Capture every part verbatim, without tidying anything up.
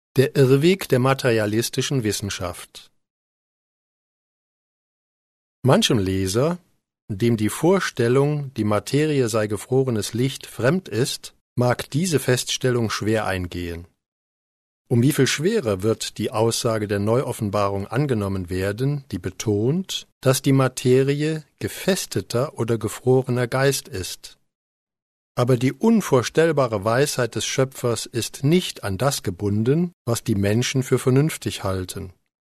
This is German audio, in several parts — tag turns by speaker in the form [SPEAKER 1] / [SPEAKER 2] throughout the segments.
[SPEAKER 1] Der Irrweg der materialistischen Wissenschaft. Manchem Leser, dem die Vorstellung, die Materie sei gefrorenes Licht, fremd ist, mag diese Feststellung schwer eingehen. Um wie viel schwerer wird die Aussage der Neuoffenbarung angenommen werden, die betont, dass die Materie gefesteter oder gefrorener Geist ist. Aber die unvorstellbare Weisheit des Schöpfers ist nicht an das gebunden, was die Menschen für vernünftig halten.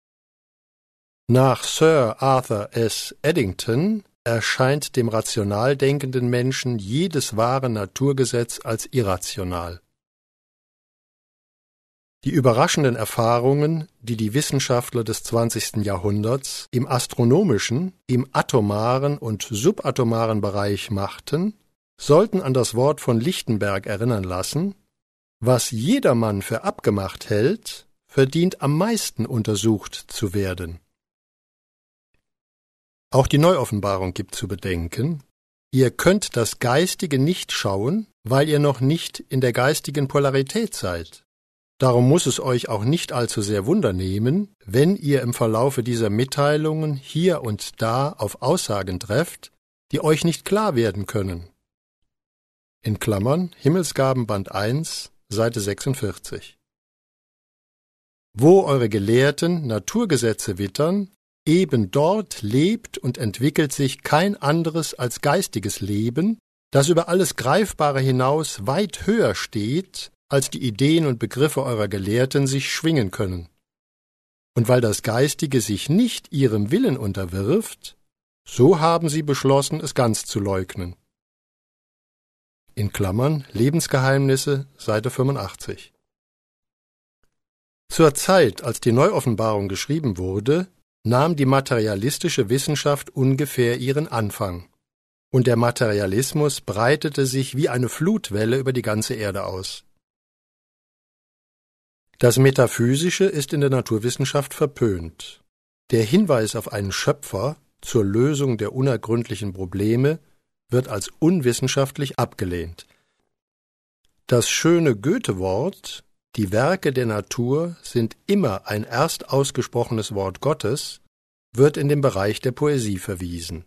[SPEAKER 1] Nach Sir Arthur S. Eddington erscheint dem rational denkenden Menschen jedes wahre Naturgesetz als irrational. Die überraschenden Erfahrungen, die die Wissenschaftler des zwanzigsten Jahrhunderts im astronomischen, im atomaren und subatomaren Bereich machten, sollten an das Wort von Lichtenberg erinnern lassen: Was jedermann für abgemacht hält, verdient am meisten untersucht zu werden. Auch die Neuoffenbarung gibt zu bedenken: Ihr könnt das Geistige nicht schauen, weil ihr noch nicht in der geistigen Polarität seid. Darum muss es euch auch nicht allzu sehr Wunder nehmen, wenn ihr im Verlaufe dieser Mitteilungen hier und da auf Aussagen trefft, die euch nicht klar werden können. In Klammern Himmelsgaben Band eins, Seite sechsundvierzig. Wo eure Gelehrten Naturgesetze wittern, eben dort lebt und entwickelt sich kein anderes als geistiges Leben, das über alles Greifbare hinaus weit höher steht, als die Ideen und Begriffe eurer Gelehrten sich schwingen können. Und weil das Geistige sich nicht ihrem Willen unterwirft, so haben sie beschlossen, es ganz zu leugnen. In Klammern Lebensgeheimnisse, Seite fünfundachtzig. Zur Zeit, als die Neuoffenbarung geschrieben wurde, nahm die materialistische Wissenschaft ungefähr ihren Anfang, und der Materialismus breitete sich wie eine Flutwelle über die ganze Erde aus. Das Metaphysische ist in der Naturwissenschaft verpönt. Der Hinweis auf einen Schöpfer zur Lösung der unergründlichen Probleme wird als unwissenschaftlich abgelehnt. Das schöne Goethe-Wort, die Werke der Natur sind immer ein erst ausgesprochenes Wort Gottes, wird in den Bereich der Poesie verwiesen.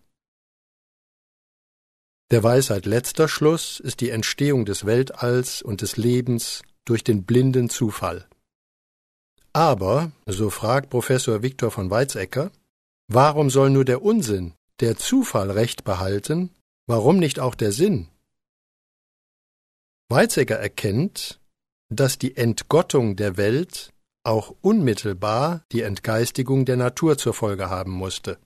[SPEAKER 1] Der Weisheit letzter Schluss ist die Entstehung des Weltalls und des Lebens durch den blinden Zufall. Aber, so fragt Professor Viktor von Weizsäcker, warum soll nur der Unsinn, der Zufall Recht behalten, warum nicht auch der Sinn? Weizsäcker erkennt, dass die Entgottung der Welt auch unmittelbar die Entgeistigung der Natur zur Folge haben musste.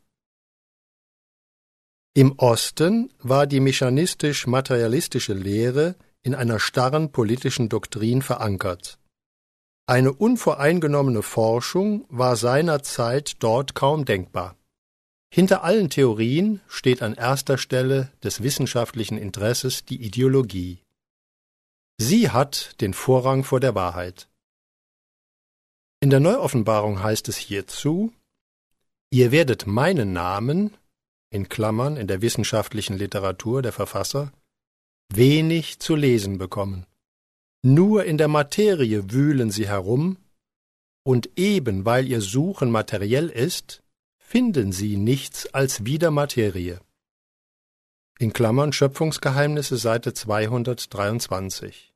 [SPEAKER 1] Im Osten war die mechanistisch-materialistische Lehre in einer starren politischen Doktrin verankert. Eine unvoreingenommene Forschung war seinerzeit dort kaum denkbar. Hinter allen Theorien steht an erster Stelle des wissenschaftlichen Interesses die Ideologie. Sie hat den Vorrang vor der Wahrheit. In der Neuoffenbarung heißt es hierzu: Ihr werdet meinen Namen, in Klammern in der wissenschaftlichen Literatur der Verfasser, wenig zu lesen bekommen. Nur in der Materie wühlen sie herum, und eben weil ihr Suchen materiell ist, finden sie nichts als wieder Materie. In Klammern Schöpfungsgeheimnisse, Seite zweihundertdreiundzwanzig.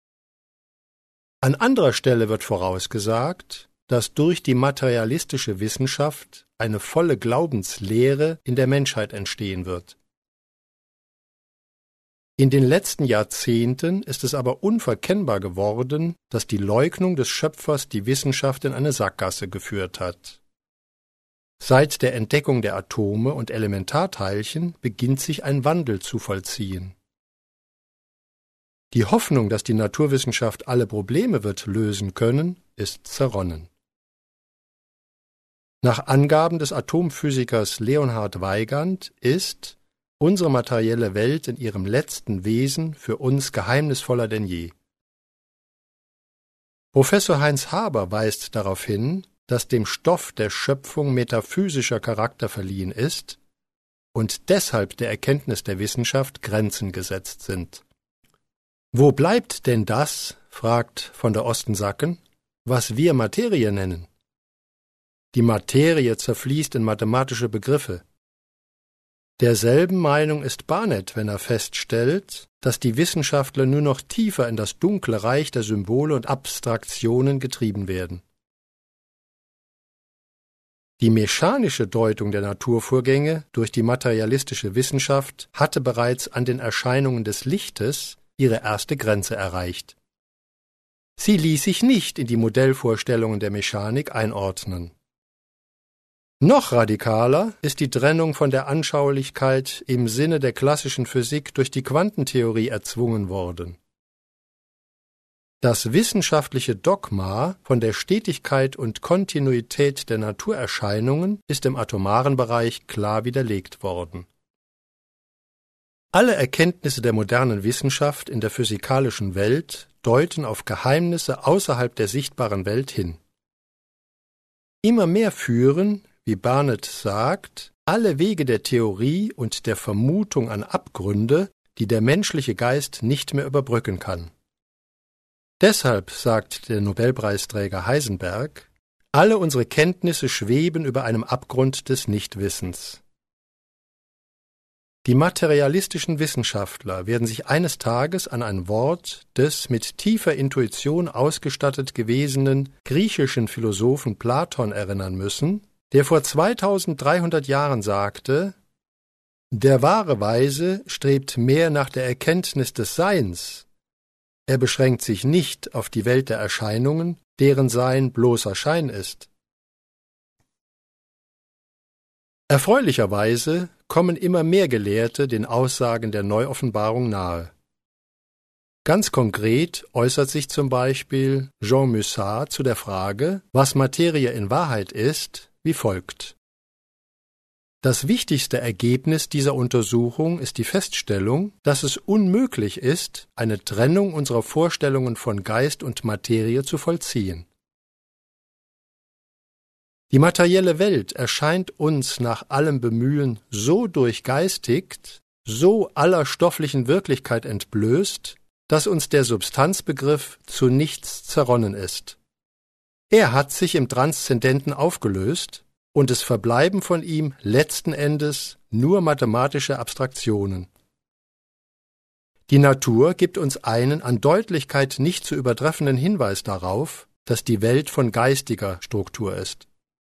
[SPEAKER 1] An anderer Stelle wird vorausgesagt, dass durch die materialistische Wissenschaft eine volle Glaubenslehre in der Menschheit entstehen wird. In den letzten Jahrzehnten ist es aber unverkennbar geworden, dass die Leugnung des Schöpfers die Wissenschaft in eine Sackgasse geführt hat. Seit der Entdeckung der Atome und Elementarteilchen beginnt sich ein Wandel zu vollziehen. Die Hoffnung, dass die Naturwissenschaft alle Probleme wird lösen können, ist zerronnen. Nach Angaben des Atomphysikers Leonhard Weygand ist unsere materielle Welt in ihrem letzten Wesen für uns geheimnisvoller denn je. Professor Heinz Haber weist darauf hin, dass dem Stoff der Schöpfung metaphysischer Charakter verliehen ist und deshalb der Erkenntnis der Wissenschaft Grenzen gesetzt sind. Wo bleibt denn das, fragt von der Ostensacken, was wir Materie nennen. Die Materie zerfließt in mathematische Begriffe. Derselben Meinung ist Barnett, wenn er feststellt, dass die Wissenschaftler nur noch tiefer in das dunkle Reich der Symbole und Abstraktionen getrieben werden. Die mechanische Deutung der Naturvorgänge durch die materialistische Wissenschaft hatte bereits an den Erscheinungen des Lichtes ihre erste Grenze erreicht. Sie ließ sich nicht in die Modellvorstellungen der Mechanik einordnen. Noch radikaler ist die Trennung von der Anschaulichkeit im Sinne der klassischen Physik durch die Quantentheorie erzwungen worden. Das wissenschaftliche Dogma von der Stetigkeit und Kontinuität der Naturerscheinungen ist im atomaren Bereich klar widerlegt worden. Alle Erkenntnisse der modernen Wissenschaft in der physikalischen Welt deuten auf Geheimnisse außerhalb der sichtbaren Welt hin. Immer mehr führen, wie Barnett sagt, alle Wege der Theorie und der Vermutung an Abgründe, die der menschliche Geist nicht mehr überbrücken kann. Deshalb, sagt der Nobelpreisträger Heisenberg, alle unsere Kenntnisse schweben über einem Abgrund des Nichtwissens. Die materialistischen Wissenschaftler werden sich eines Tages an ein Wort des mit tiefer Intuition ausgestattet gewesenen griechischen Philosophen Platon erinnern müssen, der vor zweitausenddreihundert Jahren sagte: Der wahre Weise strebt mehr nach der Erkenntnis des Seins. Er beschränkt sich nicht auf die Welt der Erscheinungen, deren Sein bloßer Schein ist. Erfreulicherweise kommen immer mehr Gelehrte den Aussagen der Neuoffenbarung nahe. Ganz konkret äußert sich zum Beispiel Jean Musat zu der Frage, was Materie in Wahrheit ist, wie folgt. Das wichtigste Ergebnis dieser Untersuchung ist die Feststellung, dass es unmöglich ist, eine Trennung unserer Vorstellungen von Geist und Materie zu vollziehen. Die materielle Welt erscheint uns nach allem Bemühen so durchgeistigt, so aller stofflichen Wirklichkeit entblößt, dass uns der Substanzbegriff zu nichts zerronnen ist. Er hat sich im Transzendenten aufgelöst, und es verbleiben von ihm letzten Endes nur mathematische Abstraktionen. Die Natur gibt uns einen an Deutlichkeit nicht zu übertreffenden Hinweis darauf, dass die Welt von geistiger Struktur ist.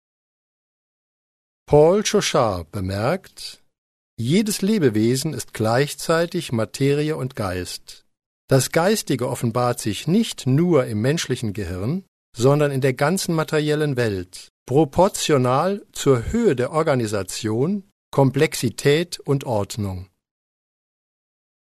[SPEAKER 1] Paul Chauchat bemerkt: Jedes Lebewesen ist gleichzeitig Materie und Geist. Das Geistige offenbart sich nicht nur im menschlichen Gehirn, sondern in der ganzen materiellen Welt, proportional zur Höhe der Organisation, Komplexität und Ordnung.